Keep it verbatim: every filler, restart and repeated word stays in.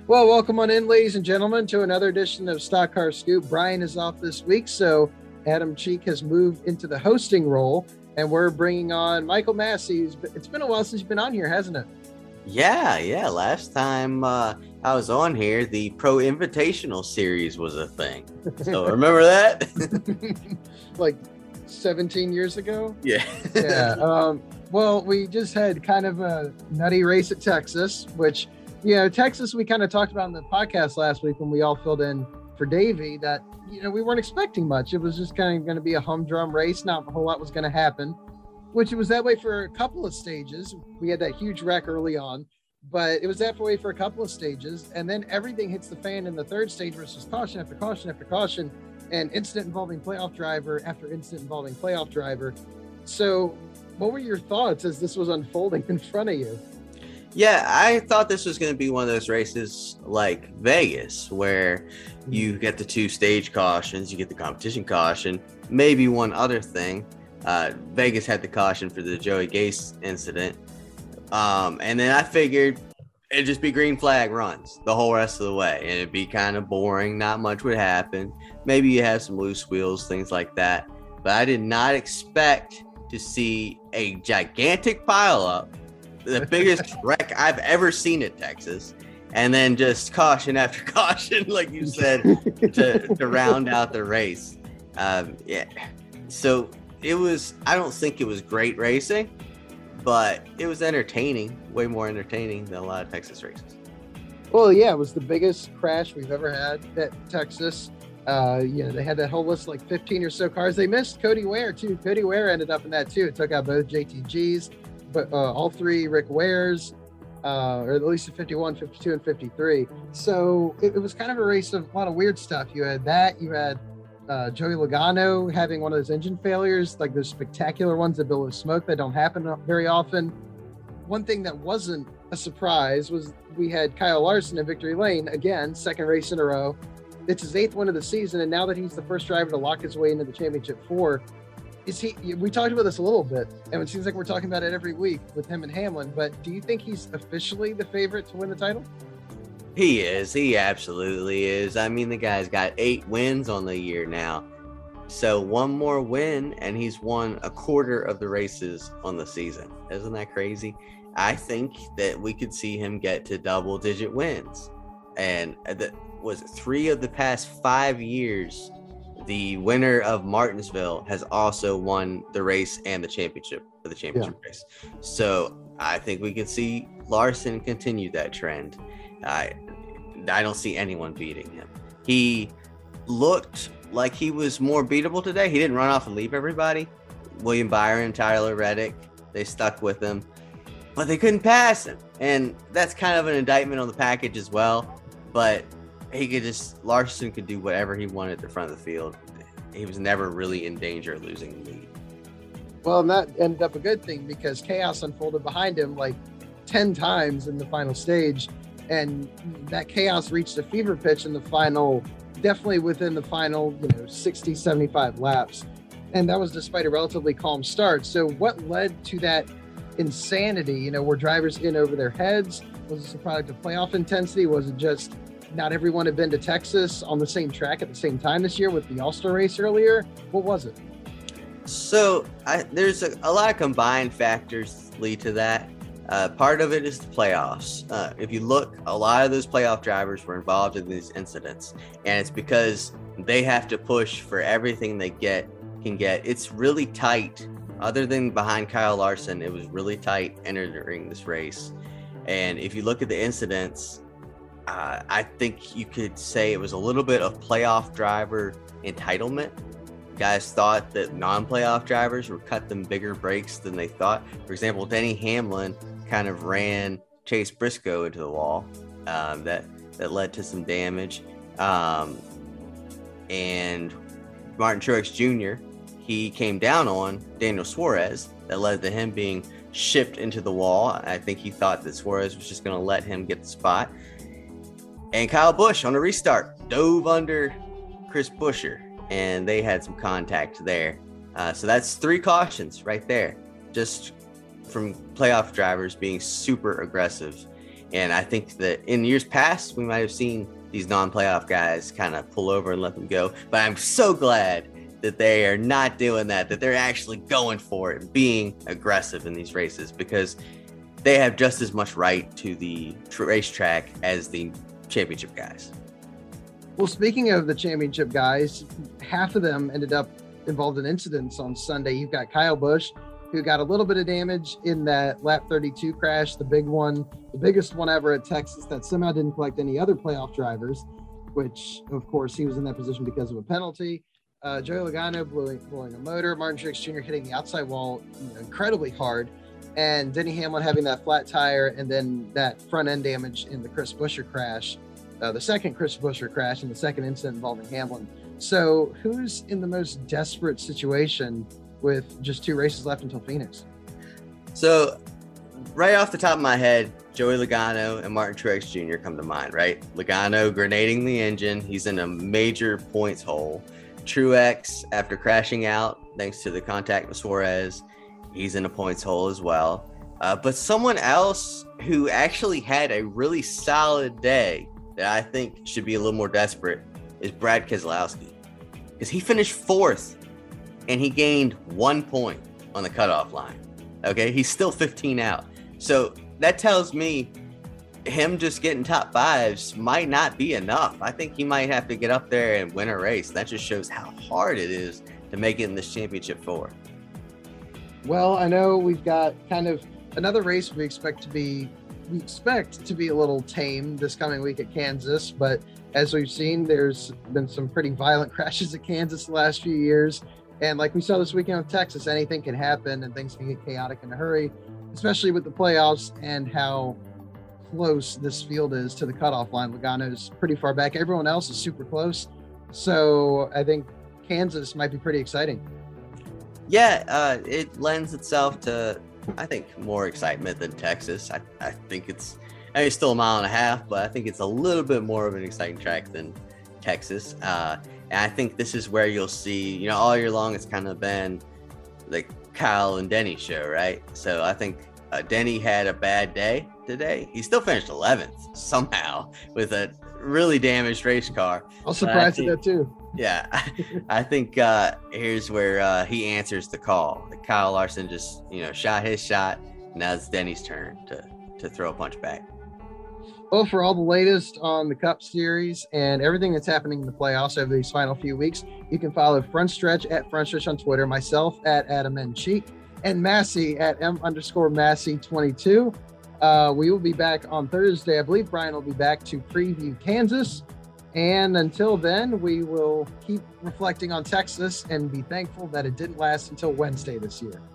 Well, welcome on in, ladies and gentlemen, to another edition of Stock Car Scoop. Brian is off this week, so Adam Cheek has moved into the hosting role, and we're bringing on Michael Massey. It's been a while since you've been on here, hasn't it? Yeah, yeah. Last time uh, I was on here, the Pro Invitational Series was a thing. So remember that? Like seventeen years ago? Yeah. Yeah. Um, well, we just had kind of a nutty race at Texas, which, you know, Texas, we kind of talked about in the podcast last week when we all filled in for Davey that, you know, we weren't expecting much. It was just kind of going to be a humdrum race. Not a whole lot was going to happen, which it was that way for a couple of stages. We had that huge wreck early on, but it was that way for a couple of stages. And then everything hits the fan in the third stage versus caution after caution after caution and incident involving playoff driver after incident involving playoff driver. So what were your thoughts as this was unfolding in front of you? Yeah, I thought this was going to be one of those races like Vegas, where you get the two stage cautions, you get the competition caution, maybe one other thing. Uh, Vegas had the caution for the Joey Gase incident. Um, and then I figured it'd just be green flag runs the whole rest of the way. And it'd be kind of boring. Not much would happen. Maybe you have some loose wheels, things like that. But I did not expect to see a gigantic pileup, the biggest wreck I've ever seen at Texas, and then just caution after caution, like you said, to, to round out the race. Um, yeah. So it was, I don't think it was great racing, but it was entertaining, way more entertaining than a lot of Texas races. Well, yeah, it was the biggest crash we've ever had at Texas. Uh, you know, they had that whole list, like fifteen or so cars. They missed Cody Ware, too. Cody Ware ended up in that, too. It took out both J T Gs, but uh, all three Rick Wares, uh, or at least the fifty-one, fifty-two, and fifty-three. So it, it was kind of a race of a lot of weird stuff. You had that. You had uh, Joey Logano having one of those engine failures, like those spectacular ones that billow smoke that don't happen very often. One thing that wasn't a surprise was we had Kyle Larson in victory lane, again, second race in a row. It's his eighth win of the season, and now that he's the first driver to lock his way into the championship four, is he? We talked about this a little bit, and it seems like we're talking about it every week with him and Hamlin, but do you think he's officially the favorite to win the title? He is. He absolutely is. I mean, the guy's got eight wins on the year now. So one more win, and he's won a quarter of the races on the season. Isn't that crazy? I think that we could see him get to double-digit wins. And the, was it three of the past five years, the winner of Martinsville has also won the race and the championship for the championship yeah. race. So I think we could see Larson continue that trend. I, I don't see anyone beating him. He looked like he was more beatable today. He didn't run off and leave everybody. William Byron, Tyler Reddick, they stuck with him, but they couldn't pass him. And that's kind of an indictment on the package as well. But he could just, Larson could do whatever he wanted at the front of the field. He was never really in danger of losing the lead. Well, and that ended up a good thing because chaos unfolded behind him like ten times in the final stage. And that chaos reached a fever pitch in the final, definitely within the final, you know, sixty, seventy-five laps. And that was despite a relatively calm start. So what led to that insanity? You know, were drivers in over their heads? Was this a product of playoff intensity? Was it just not everyone had been to Texas on the same track at the same time this year with the All-Star race earlier? What was it? So I, there's a, a lot of combined factors lead to that. Uh, part of it is the playoffs. Uh, if you look, a lot of those playoff drivers were involved in these incidents, and it's because they have to push for everything they get can get. It's really tight. Other than behind Kyle Larson, it was really tight entering this race. And if you look at the incidents, uh, I think you could say it was a little bit of playoff driver entitlement. Guys thought that non-playoff drivers would cut them bigger breaks than they thought. For example, Denny Hamlin kind of ran Chase Briscoe into the wall. Um, that that led to some damage. Um, and Martin Truex Junior, he came down on Daniel Suarez. That led to him being shipped into the wall. I think he thought that Suarez was just going to let him get the spot. And Kyle Busch on a restart dove under Chris Buescher, and they had some contact there. Uh, so that's three cautions right there, just from playoff drivers being super aggressive. And I think that in years past, we might have seen these non-playoff guys kind of pull over and let them go. But I'm so glad that they are not doing that, that they're actually going for it and being aggressive in these races, because they have just as much right to the racetrack as the championship guys. Well, speaking of the championship guys, half of them ended up involved in incidents on Sunday. You've got Kyle Busch, who got a little bit of damage in that lap thirty-two crash, the big one, the biggest one ever at Texas, that somehow didn't collect any other playoff drivers, which, of course, he was in that position because of a penalty. Uh, Joey Logano blowing, blowing a motor, Martin Truex Junior hitting the outside wall you know, incredibly hard, and Denny Hamlin having that flat tire, and then that front end damage in the Chris Buescher crash, uh, the second Chris Buescher crash, and the second incident involving Hamlin. So who's in the most desperate situation with just two races left until Phoenix? So right off the top of my head, Joey Logano and Martin Truex Junior come to mind, right? Logano grenading the engine. He's in a major points hole. Truex, after crashing out thanks to the contact with Suarez, he's in a points hole as well. Uh, but someone else who actually had a really solid day that I think should be a little more desperate is Brad Keselowski, because he finished fourth and he gained one point on the cutoff line. Okay, he's still fifteen out. So that tells me him just getting top fives might not be enough. I think he might have to get up there and win a race. That just shows how hard it is to make it in this championship four. Well, I know we've got kind of another race we expect to be we expect to be a little tame this coming week at Kansas, but as we've seen, there's been some pretty violent crashes at Kansas the last few years. And like we saw this weekend with Texas, anything can happen and things can get chaotic in a hurry, especially with the playoffs and how close this field is to the cutoff line. Logano's pretty far back. Everyone else is super close. So I think Kansas might be pretty exciting. Yeah, uh, it lends itself to, I think, more excitement than Texas. I, I think it's, I mean, it's still a mile and a half, but I think it's a little bit more of an exciting track than Texas. Uh, and I think this is where you'll see, you know, all year long, it's kind of been the Kyle and Denny show, right? So I think uh, Denny had a bad day today. He still finished eleventh somehow with a really damaged race car. I was surprised at that too. Yeah, I think uh, here's where uh, he answers the call. Kyle Larson just, you know, shot his shot. Now it's Denny's turn to, to throw a punch back. Well, for all the latest on the Cup Series and everything that's happening in the playoffs over these final few weeks, you can follow Front Stretch at Front Stretch on Twitter, myself at Adam N. Cheek, and Massey at M underscore Massey twenty-two. Uh, we will be back on Thursday. I believe Brian will be back to preview Kansas. And until then, we will keep reflecting on Texas and be thankful that it didn't last until Wednesday this year.